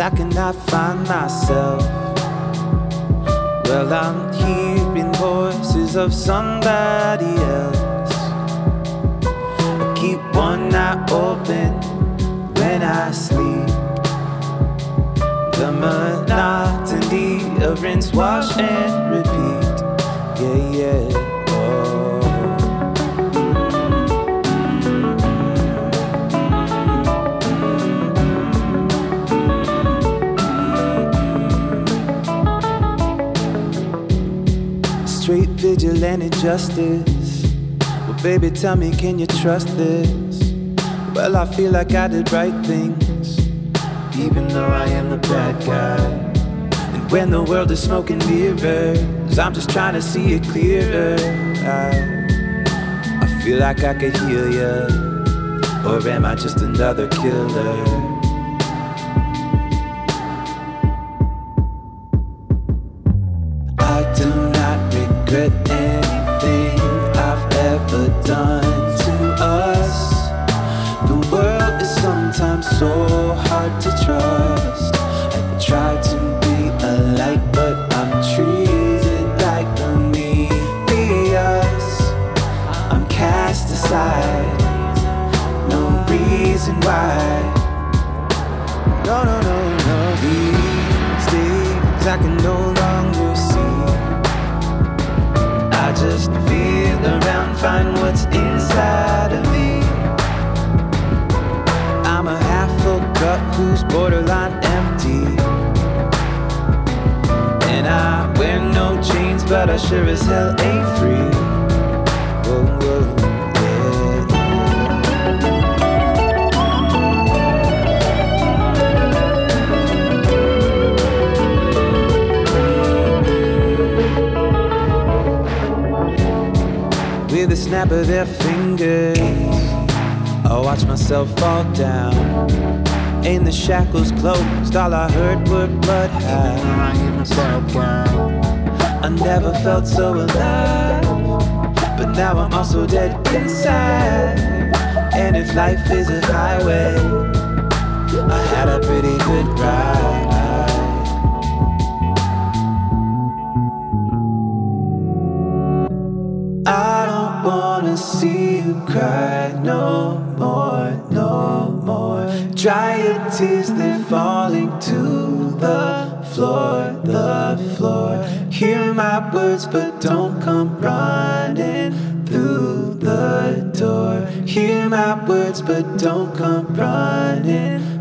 I cannot find myself. Well, I'm hearing voices of somebody else. I keep one eye open when I sleep. The monotony of rinse, wash, and repeat. Yeah, yeah. Oh. Straight vigilante justice. Well, baby, tell me, can you trust this? Well, I feel like I did right things, even though I am the bad guy. And when the world is smoking mirrors, I'm just trying to see it clearer. I feel like I could heal ya, or am I just another killer? I do not regret anything I've ever done to us. The world is sometimes so hard to trust. I try to be a light, but I'm treated like a Prometheus. I'm cast aside, no reason why. No, no, no, no. These days I can no longer see. I just feel around, find what's inside of me. I'm a half-full cup who's borderline empty, and I wear no chains, but I sure as hell ain't free. Whoa, whoa, yeah. With a snap of their fingers, I watch myself fall down. Ain't the shackles closed, all I heard were bloodhounds. I am a bad guy. I never felt so alive, but now I'm also dead inside. And if life is a highway, I had a pretty good ride. I don't wanna see you cry no more, no more. Dry your tears, they're falling to the floor, the floor. Hear my words, but don't come running through the door. Hear my words, but don't come running